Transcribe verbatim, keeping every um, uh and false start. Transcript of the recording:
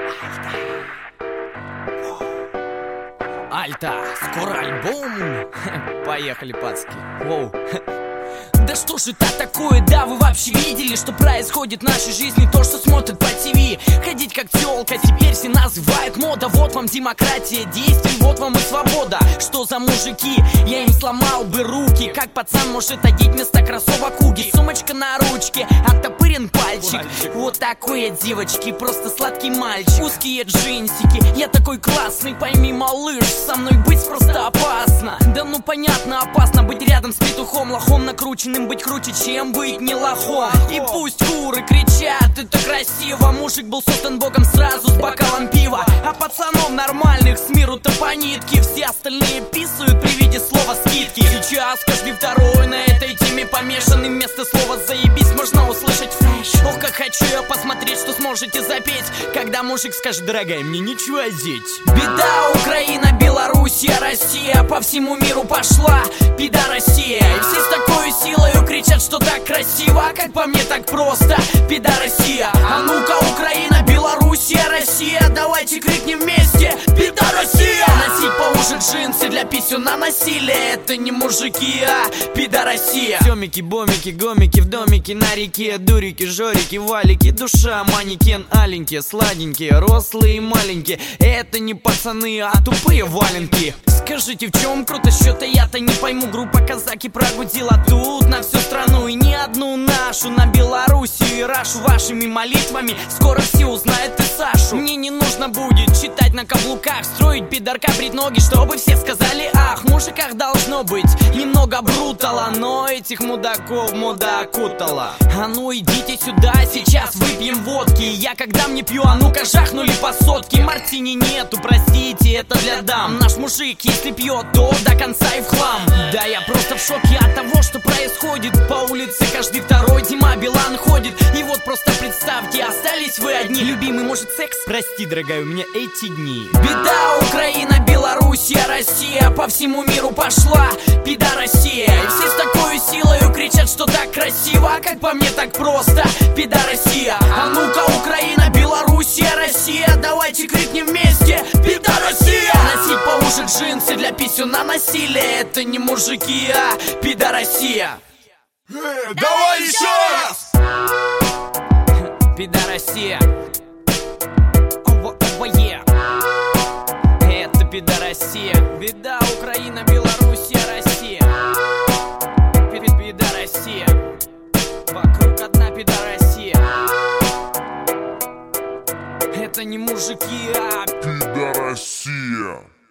Альта, скоро альбом. Поехали, пацки. Воу. Да что ж это такое, да вы вообще видели, что происходит в нашей жизни, то, что смотрят по ТВ? Ходить как тёлка, теперь все называют мода. Вот вам демократия действий, вот вам и свобода. Что за мужики, я им сломал бы руки. Как пацан может одеть вместо кроссовок уги? Сумочка на ручке, оттопырен пальчик. Вот такой я, девочки, просто сладкий мальчик. Узкие джинсики, я такой классный, пойми, малыш, со мной быть просто опасно. Да ну понятно, опасно быть рядом с петухом, лохом накрученным, быть круче, чем быть не лохом. И пусть куры кричат, это красиво. Мужик был создан богом сразу с бокалом пива. А пацанов нормальных с миру-то по нитке. Все остальные писают при виде слова скидки. Сейчас каждый второй на этой теме помешанный. Вместо слова заебись можно услышать фреш. Ох, как хочу я посмотреть, что сможете запеть, когда мужик скажет: дорогая, мне нечего одеть. Беда, Украина, Белоруссия, Россия по всему миру пошла пидорасия. И все с такой силой кричат, что так красиво, а как по мне так просто пидорасия. А ну-ка, Украина, Белоруссия, Россия, давайте крикнем вместе: пидорасия! Носить по уши джинсы для писюна насилие, это не мужики, а пидорасия. Семики, бомики, гомики в домике на реке, дурики, жорики, валики, душа, манекен, аленькие, сладенькие, рослые и маленькие. Это не пацаны, а тупые валенки. Скажите, в чем круто, что-то я-то не пойму. Группа казаки прогудила тут на всю страну, и не одну нашу, на Белоруссию и Рашу. Вашими молитвами скоро все узнают и Сашу. Мне не нужно будет читать на каблуках, строить пидорка, брить ноги, чтобы все сказали ах. В мужиках должно быть немного брутала, но этих мудаков мода окутала. А ну идите сюда, сейчас выпьем водки. Я когда мне пью, а ну-ка жахнули по сотке. Мартини нету, простите, это для дам. Наш мужик, если пьет, то до конца и в хлам. Да я просто в шоке от того, что происходит. По улице каждый второй Дима Билан ходит. И вот просто представьте, остались вы одни. Любимый, может, секс? Прости, дорогая, у меня эти дни. Беда, Украина, Белоруссия, Россия по всему миру пошла пидорасия. И все с такой силой кричат, что так красиво, а как по мне так просто пидорасия. А ну-ка, Украина, Белоруссия, Россия, давайте крикнем вместе: пидорасия! Носить по уши джинсы для писюна насилие, это не мужики, а пидорасия. Э, давай еще раз! Пидорасия. Ова, е. Это пидорасия. Беда, Украина, Белоруссия, Россия. Пидорасия. Вокруг одна пидорасия. Это не мужики, а пидорасия.